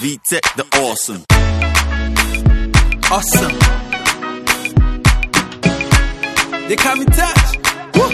V-Tech the awesome. Awesome. They call me Touch. Woo.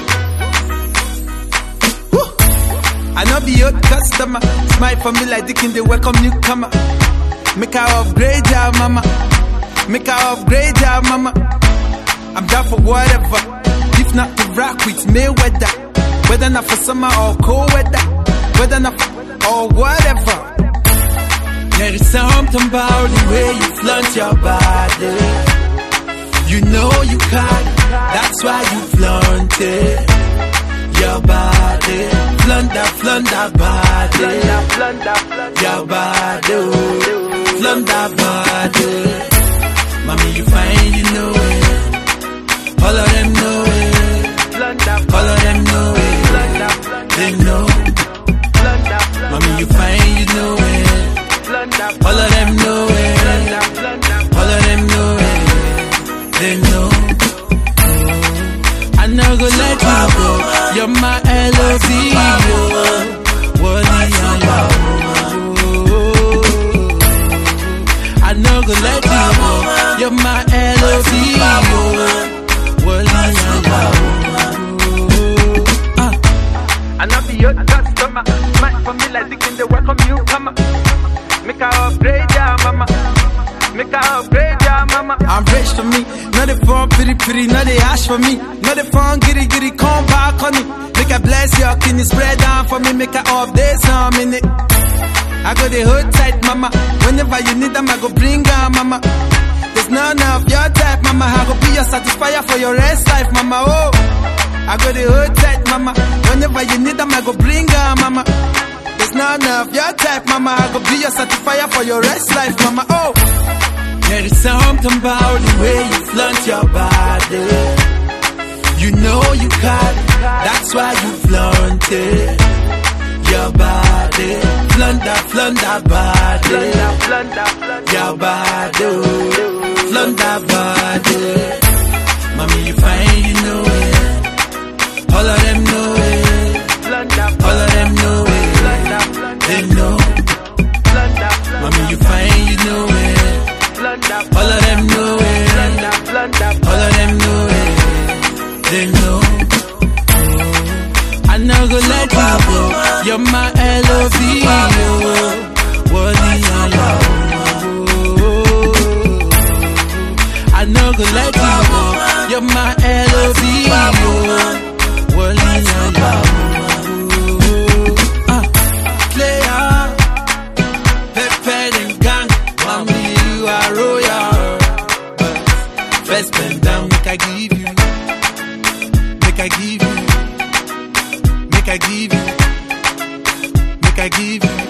Woo. I know be your customer. Smile for me like Dick in the welcome newcomer. Make her upgrade ya mama. Make her upgrade ya mama. I'm down for whatever. If not to rock with Mayweather. Whether not for summer or cold weather. Whether not for or whatever. There is something about the way you flaunt your body. You know you can, that's why you flaunt it. Your body, flaunt that body. Your body, flaunt that body. Mommy, you fine, you know it. All of them know it. All of them know it. They know. Mommy, you fine, you know it. All of them know it. All of them know it. They know. I know go let you go. You're my LOV. I know go let you go. You're my LOV. I know be your customer. Smile for me like Dick in the welcome newcomer. Make her upgrade ya mama. Make her upgrade ya mama. I'm rich for me. Not the phone pretty, not the ash for me. Not the phone giddy, come back on me. Make her bless your kidney, spread down for me. Make her update some in it. I got the hood tight mama. Whenever you need them I go bring her mama. There's none of your type mama. I go be your satisfier for your rest life mama. Oh, I got the hood tight mama. Whenever you need them I go bring her mama. There's none of your type mama. I go be your satisfier for your rest life mama. Oh, there is something about the way you flaunt your body. You know you can, that's why you flaunt it. Your body, flaunt that body. Your body, flaunt that body. Mommy, you fine, you know it. All of them know it. All of them know it. They know. Mommy, you fine, you know it. All of them know it. All of them know it. They know. I know go let you go. You're my LOV. I know go let you go. You're my LOV. Player, Pepe and gang. Mommy, you are royal. First bend down, make I give you. Make I give you. Make I give you. Make I give you.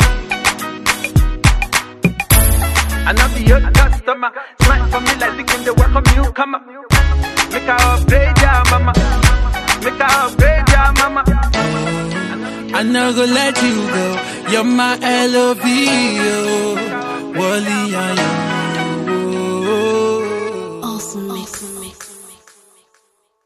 I know be your customer. Smile for me like Dick in the welcome newcomer. Make her upgrade ya mama. Make her upgrade ya mama. I know go let you go. You're my LOV. Wally,